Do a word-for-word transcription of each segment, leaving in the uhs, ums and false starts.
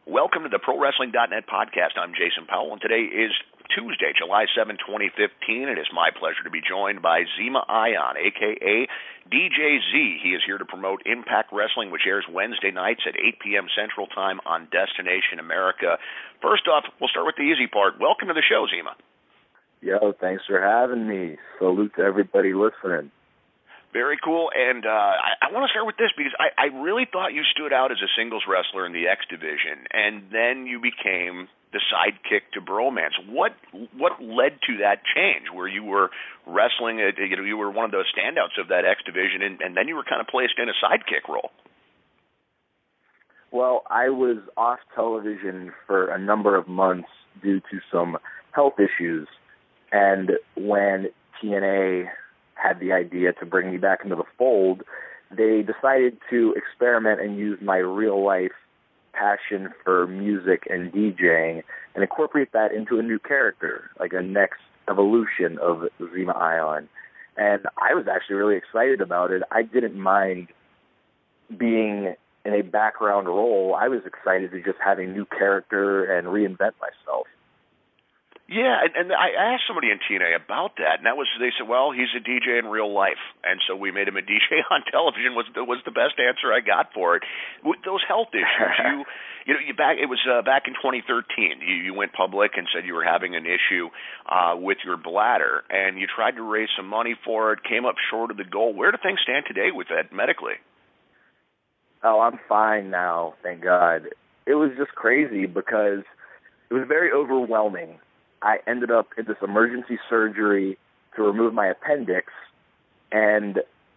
Welcome to the Pro Wrestling dot net podcast. I'm Jason Powell, and today is Tuesday, July seventh, twenty fifteen. It is my pleasure to be joined by Zema Ion, a k a. D J Z. He is here to promote Impact Wrestling, which airs Wednesday nights at eight p.m. Central Time on Destination America. First off, we'll start with the easy part. Welcome to the show, Zema. Yo, thanks for having me. Salute to everybody listening. Very cool, and uh, I, I want to start with this because I, I really thought you stood out as a singles wrestler in the X Division, and then you became the sidekick to Bromance. What what led to that change, where you were wrestling, a, you know, you were one of those standouts of that X Division, and, and then you were kind of placed in a sidekick role? Well, I was off television for a number of months due to some health issues, and when T N A had the idea to bring me back into the fold, they decided to experiment and use my real-life passion for music and DJing and incorporate that into a new character, like a next evolution of Zema Ion. And I was actually really excited about it. I didn't mind being in a background role. I was excited to just have a new character and reinvent myself. Yeah, and, and I asked somebody in T N A about that, and that was they said, well, he's a D J in real life, and so we made him a D J on television. Was the, was the best answer I got for it. With those health issues, you you know, you back it was uh, back in twenty thirteen. You, you went public and said you were having an issue uh, with your bladder, and you tried to raise some money for it, came up short of the goal. Where do things stand today with that medically? Oh, I'm fine now, thank God. It was just crazy because it was very overwhelming. I ended up in this emergency surgery to remove my appendix, and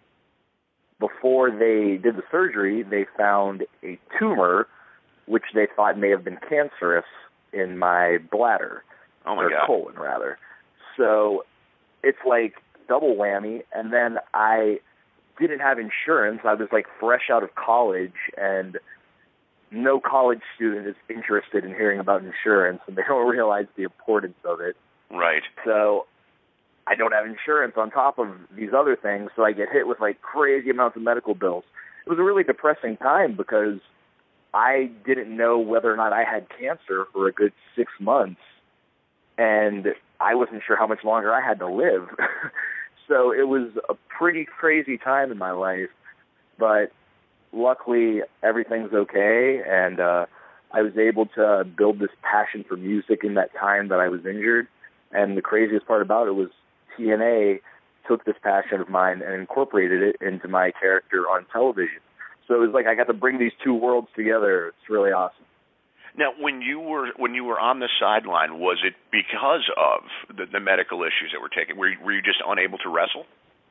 before they did the surgery, they found a tumor, which they thought may have been cancerous, in my bladder, oh my or God. colon, rather. So it's like double whammy, and then I didn't have insurance. I was like fresh out of college, and no college student is interested in hearing about insurance, and they don't realize the importance of it. Right. So I don't have insurance on top of these other things, so I get hit with like crazy amounts of medical bills. It was a really depressing time because I didn't know whether or not I had cancer for a good six months, and I wasn't sure how much longer I had to live. So it was a pretty crazy time in my life, but luckily, everything's okay, and uh, I was able to build this passion for music in that time that I was injured. And the craziest part about it was T N A took this passion of mine and incorporated it into my character on television. So it was like I got to bring these two worlds together. It's really awesome. Now, when you were when you were on the sideline, was it because of the, the medical issues that were taken? Were you, were you just unable to wrestle?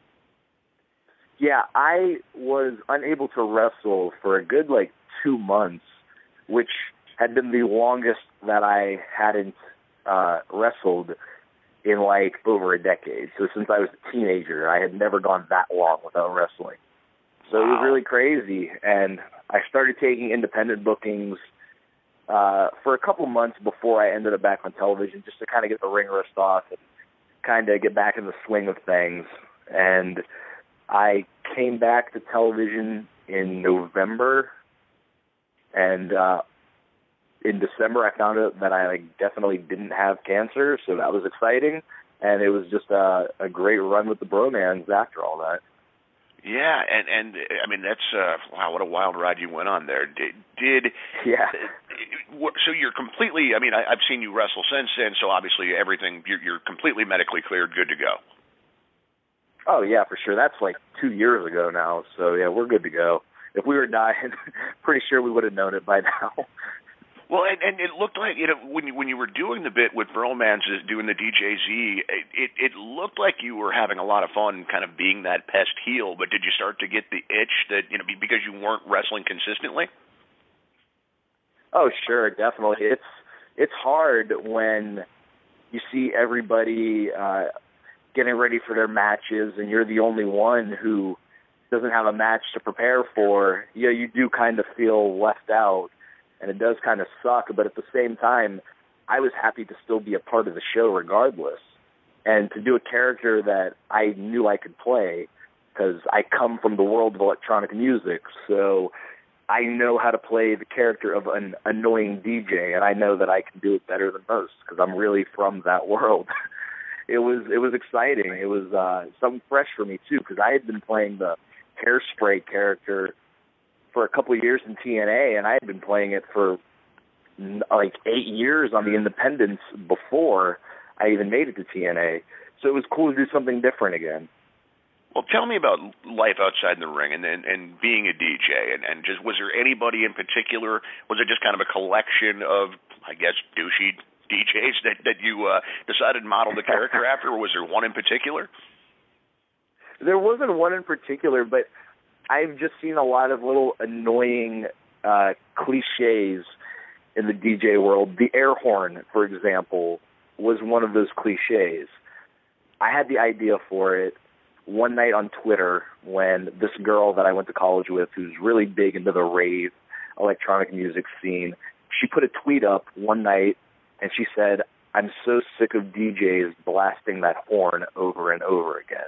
Yeah, I was unable to wrestle for a good, like, two months, which had been the longest that I hadn't uh, wrestled in, like, over a decade. So since I was a teenager, I had never gone that long without wrestling. So wow. It was really crazy, and I started taking independent bookings uh, for a couple months before I ended up back on television, just to kind of get the ring rust off and kind of get back in the swing of things. And I came back to television in November, and uh, in December I found out that I like, definitely didn't have cancer, so that was exciting, and it was just a, a great run with the Bromance after all that. Yeah, and, and I mean, that's, uh, wow, what a wild ride you went on there. Did, did yeah. Uh, so you're completely, I mean, I, I've seen you wrestle since then, so obviously everything, you're, you're completely medically cleared, good to go. Oh, yeah, for sure. That's like two years ago now, so yeah, we're good to go. If we were dying, pretty sure we would have known it by now. Well, and, and it looked like, you know, when you, when you were doing the bit with Bromance, doing the D J Z, it, it, it looked like you were having a lot of fun kind of being that pest heel, but did you start to get the itch that, you know, because you weren't wrestling consistently? Oh, sure, definitely. It's, it's hard when you see everybody uh, getting ready for their matches, and you're the only one who doesn't have a match to prepare for. You know, you do kind of feel left out, and it does kind of suck, but at the same time, I was happy to still be a part of the show regardless, and to do a character that I knew I could play, because I come from the world of electronic music, so I know how to play the character of an annoying D J, and I know that I can do it better than most because I'm really from that world. It was it was exciting. It was uh, something fresh for me too because I had been playing the Hairspray character for a couple of years in T N A, and I had been playing it for like eight years on the Independents before I even made it to T N A. So it was cool to do something different again. Well, tell me about life outside the ring and and, and being a D J, and, and just was there anybody in particular? Was it just kind of a collection of, I guess, douchey D Js that that you uh, decided to model the character after, or was there one in particular? There wasn't one in particular, but I've just seen a lot of little annoying uh, cliches in the D J world. The air horn, for example, was one of those cliches. I had the idea for it one night on Twitter when this girl that I went to college with, who's really big into the rave electronic music scene, she put a tweet up one night and she said, "I'm so sick of D Js blasting that horn over and over again."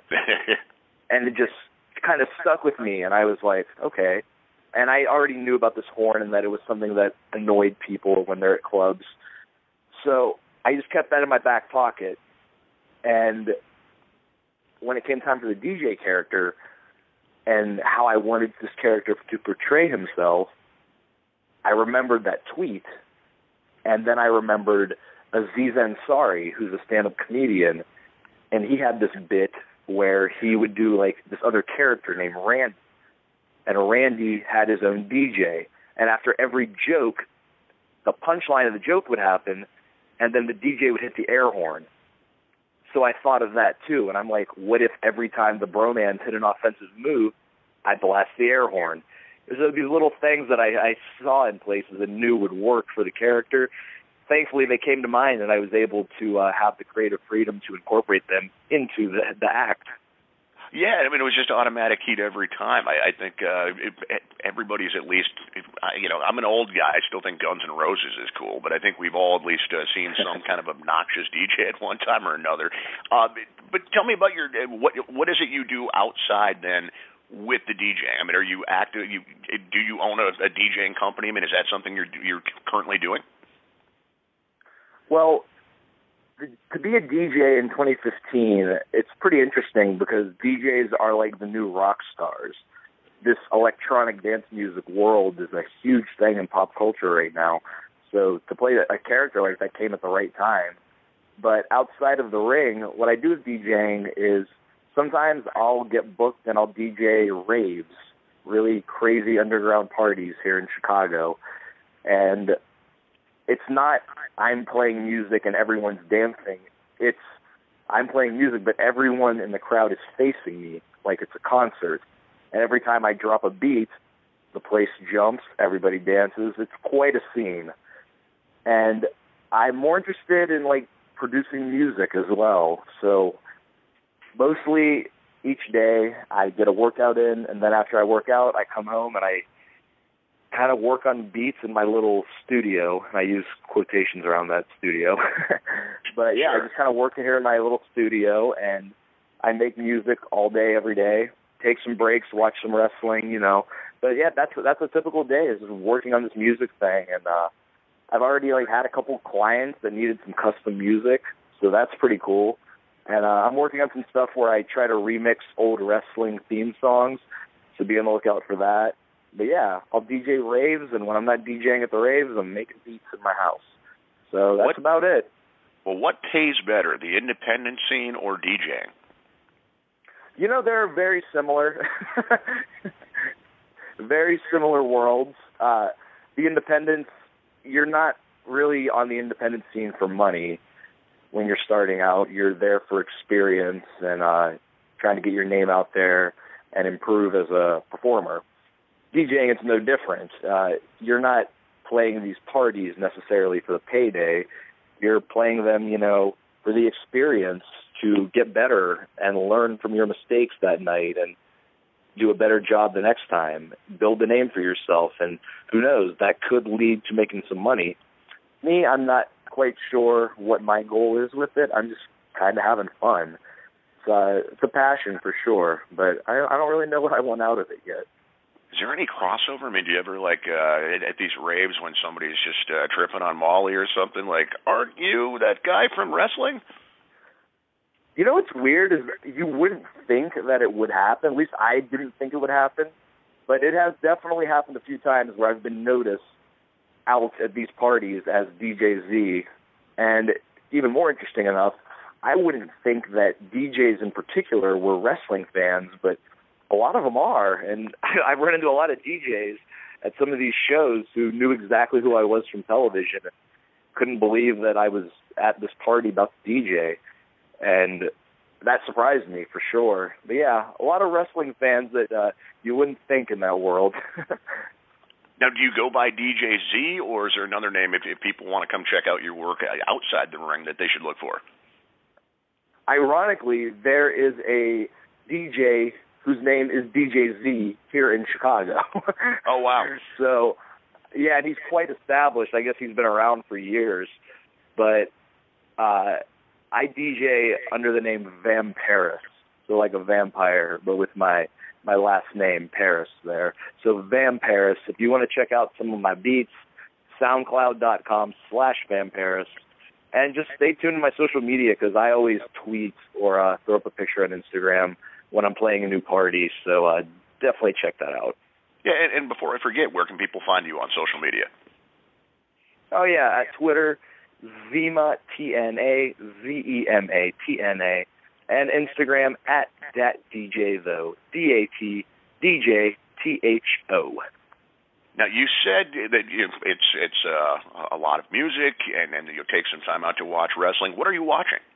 And it just kind of stuck with me, and I was like, okay. And I already knew about this horn and that it was something that annoyed people when they're at clubs. So I just kept that in my back pocket. And when it came time for the D J character and how I wanted this character to portray himself, I remembered that tweet. And then I remembered Aziz Ansari, who's a stand-up comedian, and he had this bit where he would do like this other character named Randy. And Randy had his own D J. And after every joke, the punchline of the joke would happen, and then the D J would hit the air horn. So I thought of that too, and I'm like, what if every time the Bromans hit an offensive move, I blast the air horn? So these little things that I, I saw in places and knew would work for the character. Thankfully, they came to mind, and I was able to uh, have the creative freedom to incorporate them into the, the act. Yeah, I mean, it was just automatic heat every time. I, I think uh, it, everybody's at least, you know, I'm an old guy. I still think Guns N' Roses is cool, but I think we've all at least uh, seen some kind of obnoxious D J at one time or another. Uh, but, but tell me about your, what what is it you do outside then with the DJing? I mean, are you active? You, do you own a, a DJing company? I mean, is that something you're you're currently doing? Well, to be a D J in twenty fifteen, it's pretty interesting because D Js are like the new rock stars. This electronic dance music world is a huge thing in pop culture right now. So to play a character like that came at the right time. But outside of the ring, what I do with DJing is sometimes I'll get booked and I'll D J raves, really crazy underground parties here in Chicago. And it's not I'm playing music and everyone's dancing. It's I'm playing music, but everyone in the crowd is facing me like it's a concert. And every time I drop a beat, the place jumps, everybody dances. It's quite a scene. And I'm more interested in, like, producing music as well. So mostly each day I get a workout in, and then after I work out, I come home and I kind of work on beats in my little studio. I use quotations around that studio. But yeah, I just kind of work in here in my little studio, and I make music all day, every day. Take some breaks, watch some wrestling, you know. But yeah, that's that's a typical day is just working on this music thing. And uh, I've already like had a couple clients that needed some custom music, so that's pretty cool. And uh, I'm working on some stuff where I try to remix old wrestling theme songs, so be on the lookout for that. But yeah, I'll D J raves, and when I'm not DJing at the raves, I'm making beats in my house. So that's what, about it. Well, what pays better, the independent scene or DJing? You know, they're very similar. Very similar worlds. Uh, the independents, you're not really on the independent scene for money when you're starting out. You're there for experience and uh, trying to get your name out there and improve as a performer. DJing, it's no different. Uh, you're not playing these parties necessarily for the payday. You're playing them, you know, for the experience to get better and learn from your mistakes that night and do a better job the next time. Build a name for yourself, and who knows, that could lead to making some money. Me, I'm not quite sure what my goal is with it. I'm just kind of having fun. It's, uh, it's a passion for sure, but I, I don't really know what I want out of it yet. Is there any crossover? I mean, do you ever, like, uh, at, at these raves when somebody's just uh, tripping on Molly or something, like, aren't you that guy from wrestling? You know what's weird is you wouldn't think that it would happen. At least I didn't think it would happen. But it has definitely happened a few times where I've been noticed out at these parties as D J Z. And even more interesting enough, I wouldn't think that D Js in particular were wrestling fans, but a lot of them are. And I've run into a lot of D Js at some of these shows who knew exactly who I was from television and couldn't believe that I was at this party about to D J. And that surprised me for sure. But yeah, a lot of wrestling fans that uh, you wouldn't think in that world. Now, do you go by D J Z, or is there another name if, if people want to come check out your work outside the ring that they should look for? Ironically, there is a D J whose name is D J Z here in Chicago. Oh, wow. So, yeah, and he's quite established. I guess he's been around for years. But uh, I D J under the name Vam Paris, so like a vampire, but with my my last name, Paris, there. So Vam Paris, if you want to check out some of my beats, soundcloud.com slash Vam Paris. And just stay tuned to my social media because I always tweet or uh, throw up a picture on Instagram when I'm playing a new party. So uh, definitely check that out. Yeah, and, and before I forget, where can people find you on social media? Oh, yeah, at Twitter, Zema, T N A, Z E M A, T N A. And Instagram at DatDJ, though, D A T D J T H O. Now, you said that you, it's it's uh, a lot of music, and, and you'll take some time out to watch wrestling. What are you watching?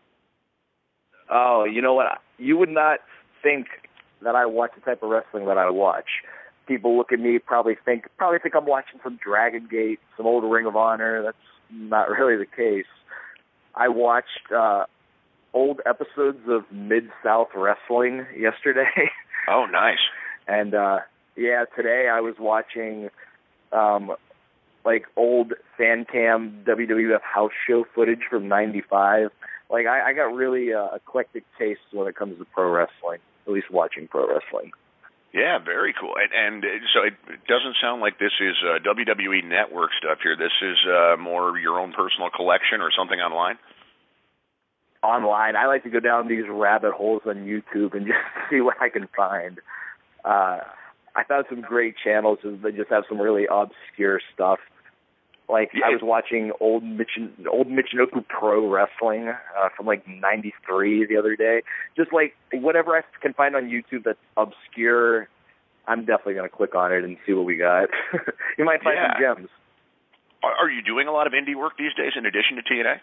Oh, you know what? You would not think that I watch the type of wrestling that I watch. People look at me, probably think probably think I'm watching some Dragon Gate, some old Ring of Honor. That's not really the case. I watched uh, old episodes of Mid-South Wrestling yesterday. Oh, nice. And, uh, yeah, today I was watching, um, like, old fan cam W W F house show footage from ninety-five. Like, I, I got really uh, eclectic tastes when it comes to pro wrestling, at least watching pro wrestling. Yeah, very cool. And, and so it doesn't sound like this is uh, W W E Network stuff here. This is uh, more your own personal collection or something online? Online. I like to go down these rabbit holes on YouTube and just see what I can find. Uh, I found some great channels that just have some really obscure stuff. Like, yeah. I was watching old Michin, old Michinoku Pro Wrestling uh, from, like, ninety-three the other day. Just, like, whatever I can find on YouTube that's obscure, I'm definitely going to click on it and see what we got. You might find yeah. some gems. Are, are you doing a lot of indie work these days in addition to T N A?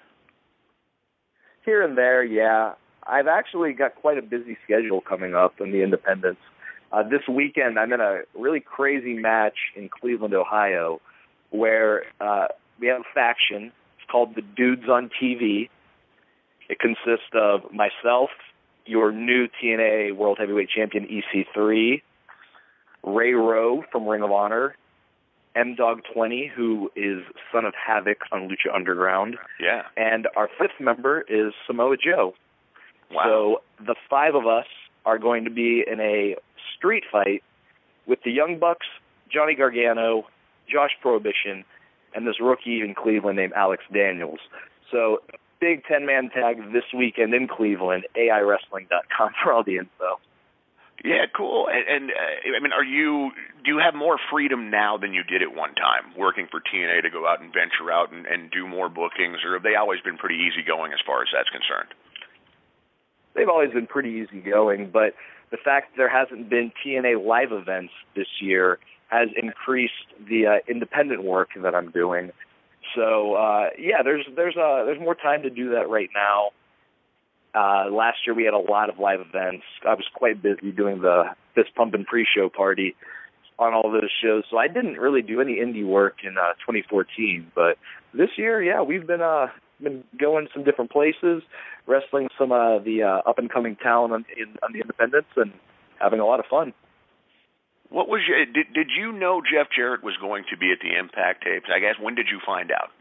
Here and there, yeah. I've actually got quite a busy schedule coming up in the independents. Uh, this weekend, I'm in a really crazy match in Cleveland, Ohio, where uh, we have a faction. It's called the Dudes on T V. It consists of myself, your new T N A World Heavyweight Champion E C three, Ray Rowe from Ring of Honor, M Dog twenty, who is Son of Havoc on Lucha Underground. Yeah. And our fifth member is Samoa Joe. Wow. So the five of us are going to be in a street fight with the Young Bucks, Johnny Gargano, Josh Prohibition, and this rookie in Cleveland named Alex Daniels. So big ten-man tag this weekend in Cleveland, A I wrestling dot com for all the info. Yeah, cool. And, and uh, I mean, are you? Do you have more freedom now than you did at one time, working for T N A to go out and venture out and, and do more bookings, or have they always been pretty easygoing as far as that's concerned? They've always been pretty easygoing, but the fact that there hasn't been T N A live events this year has increased the uh, independent work that I'm doing. So uh, yeah, there's there's uh, there's more time to do that right now. Uh, last year we had a lot of live events. I was quite busy doing the Fist Pumpin' pre-show party on all those shows, so I didn't really do any indie work in uh, twenty fourteen. But this year, yeah, we've been uh, been going some different places, wrestling some uh, the uh, up-and-coming talent on, in, on the independents, and having a lot of fun. What was your, did did you know Jeff Jarrett was going to be at the Impact tapes? I guess, when did you find out?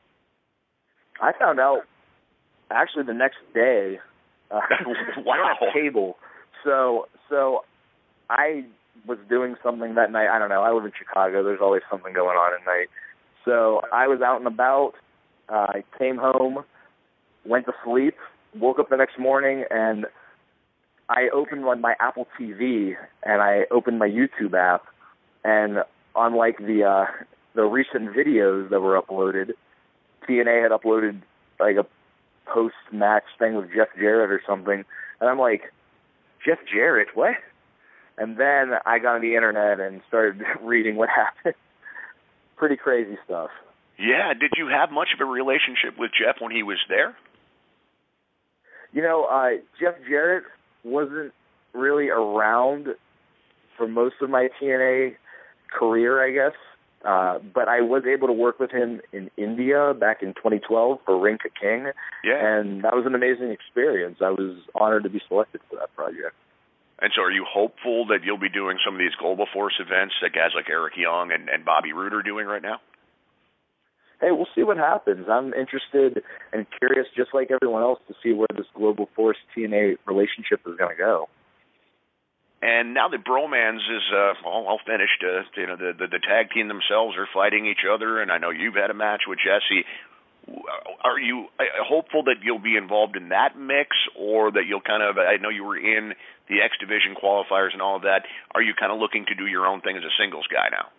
I found out actually the next day. Uh, wow. I don't have cable, so so I was doing something that night. I don't know. I live in Chicago. There's always something going on at night. So I was out and about. Uh, I came home, went to sleep, woke up the next morning, and I opened my, my Apple T V, and I opened my YouTube app, and on like the uh, the recent videos that were uploaded, T N A had uploaded like a post-match thing with Jeff Jarrett or something, and I'm like, Jeff Jarrett, what? And then I got on the internet and started reading what happened. Pretty crazy stuff. Yeah. Did you have much of a relationship with Jeff when he was there? You know, uh, Jeff Jarrett wasn't really around for most of my T N A career, I guess. Uh, but I was able to work with him in India back in twenty twelve for Ring Ka King. Yeah. And that was an amazing experience. I was honored to be selected for that project. And so are you hopeful that you'll be doing some of these Global Force events that guys like Eric Young and, and Bobby Roode are doing right now? Hey, we'll see what happens. I'm interested and curious, just like everyone else, to see where this Global Force T N A relationship is going to go. And now that Bromans is uh, all, all finished, uh, you know, the, the the tag team themselves are fighting each other, and I know you've had a match with Jesse. Are you hopeful that you'll be involved in that mix, or that you'll kind of, I know you were in the X Division qualifiers and all of that, are you kind of looking to do your own thing as a singles guy now?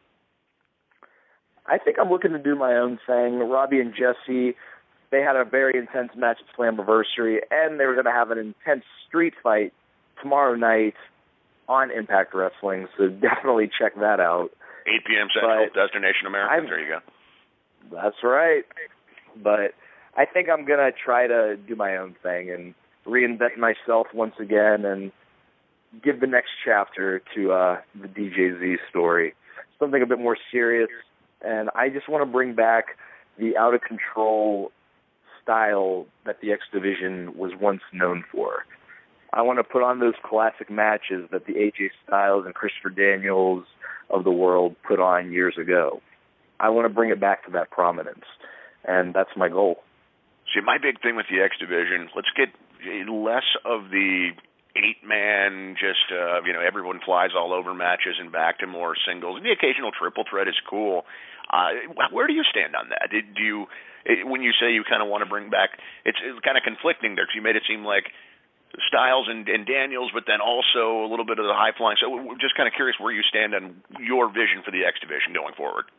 I think I'm looking to do my own thing. Robbie and Jesse, they had a very intense match at Slammiversary, and they were going to have an intense street fight tomorrow night on Impact Wrestling, so definitely check that out. eight p.m. Central, but Destination America. I'm, there you go. That's right. But I think I'm going to try to do my own thing and reinvent myself once again and give the next chapter to uh, the D J Z story. Something a bit more serious, and I just want to bring back the out-of-control style that the X Division was once known for. I want to put on those classic matches that the A J Styles and Christopher Daniels of the world put on years ago. I want to bring it back to that prominence, and that's my goal. See, my big thing with the X Division, let's get less of the eight-man, just, uh, you know, everyone flies all over matches and back to more singles. And the occasional triple threat is cool. Uh, where do you stand on that? Do you, when you say you kind of want to bring back, it's, it's kind of conflicting there, because you made it seem like Styles and, and Daniels, but then also a little bit of the high flying. So we're just kind of curious where you stand on your vision for the X Division going forward.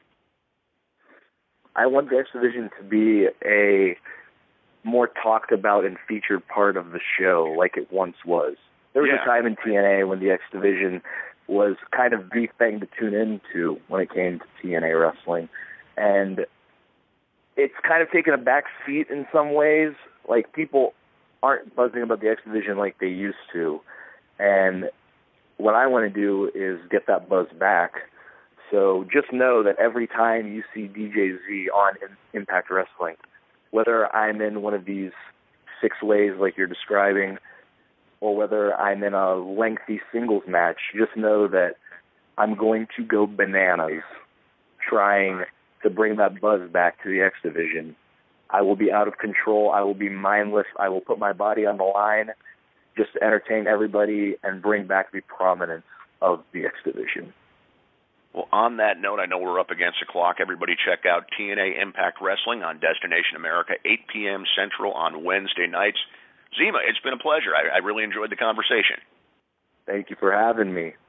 I want the X Division to be a more talked about and featured part of the show like it once was. There was yeah. a time in T N A when the X Division was kind of the thing to tune into when it came to T N A wrestling. And it's kind of taken a back seat in some ways. Like, people aren't buzzing about the X Division like they used to. And what I want to do is get that buzz back. So just know that every time you see D J Z on Impact Wrestling, whether I'm in one of these six ways like you're describing, or whether I'm in a lengthy singles match, just know that I'm going to go bananas trying to bring that buzz back to the X Division. I will be out of control. I will be mindless. I will put my body on the line just to entertain everybody and bring back the prominence of the X Division. Well, on that note, I know we're up against the clock. Everybody check out T N A Impact Wrestling on Destination America, eight p.m. Central on Wednesday nights. Zema, it's been a pleasure. I, I really enjoyed the conversation. Thank you for having me.